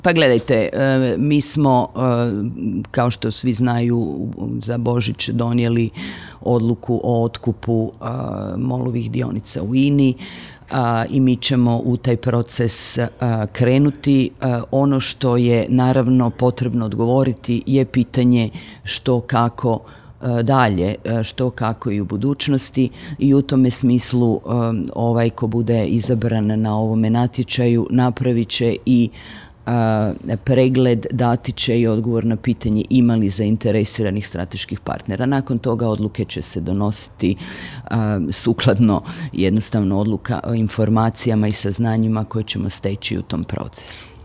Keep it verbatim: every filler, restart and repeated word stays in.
Pa gledajte, mi smo, kao što svi znaju, za Božić donijeli odluku o otkupu MOL-ovih dionica u I N A-i i mi ćemo u taj proces krenuti. Ono što je naravno potrebno odgovoriti je pitanje što kako dalje, što kako i u budućnosti, i u tome smislu ovaj ko bude izabran na ovome natječaju napravit će i pregled, dati će i odgovor na pitanje ima li zainteresiranih strateških partnera. Nakon toga odluke će se donositi sukladno jednostavno odluka o informacijama i saznanjima koje ćemo steći u tom procesu.